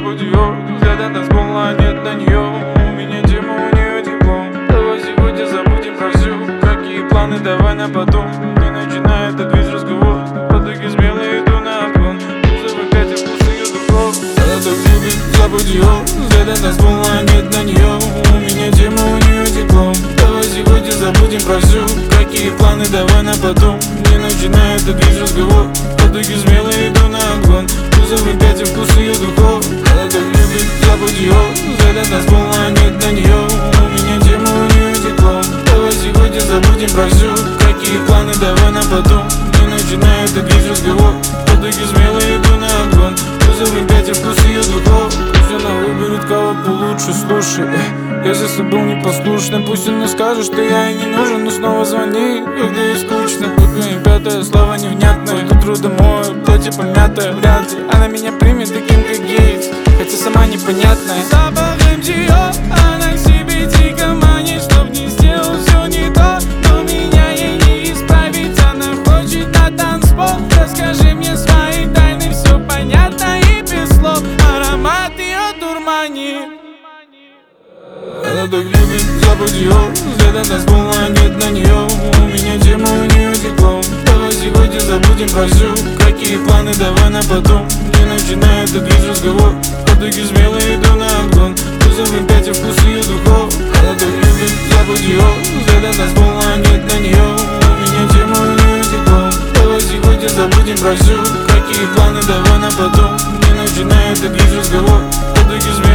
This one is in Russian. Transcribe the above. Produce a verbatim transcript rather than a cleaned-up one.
забудь ее. Взгляда танцпола, нет на нее. У меня тема, у нее диплом. Давай сегодня забудем про все. Какие планы, давай на потом. Не начинай этот весь разговор. Потоки смело иду на обгон. Кузов опять вкус ее духов. Она так любит, забудь ее. Взгляда танцпола, нет на нее. У меня тема, у нее диплом. Давай сегодня забудем про все. Какие планы, давай на потом. Не начинай этот весь разговор. Потоки смело иду на обгон. Кузов опять вкус ее духов. Она так любит, забудь ее. Взгляда танцпола, нет на нее. У меня тема, у нее диплом. Давай сегодня забудем про все. Какие планы, давай на потом. Не начинай этот весь разговор. Потоки смело иду на обгон. Кузов опять вкус ее духов. Пусть она выберет кого получше, слушай. Если ты был непослушным, пусть она скажет, что я ей не нужен. Но снова звони, когда ей скучно. И пятое слово невнятное. К утру домой, платье помятое. Вряд ли она меня примет таким, как есть, хотя сама непонятная. Запах эм ти о, она к себе дико манит. Чтоб не сделал все не то, но меня ей не исправить. Она хочет на танцпол. Расскажи мне свои тайны, все понятно и без слов. Аромат ее дурманит. Она так любит, забудь ее. Взгляда танцпола, нет на нее. У меня тема, у нее диплом. Давай сегодня забудем про все. Какие планы, давай на потом. Не начинай этот весь разговор. Потоки смело иду на обгон. Кузов опять вкус ее духов. Она так любит, забудь ее. Взгляда танцпола, нет на нее. У меня тема, у нее диплом. Давай сегодня забудем про все. Какие планы, давай на потом. Не начинай этот весь разговор. Потоки смело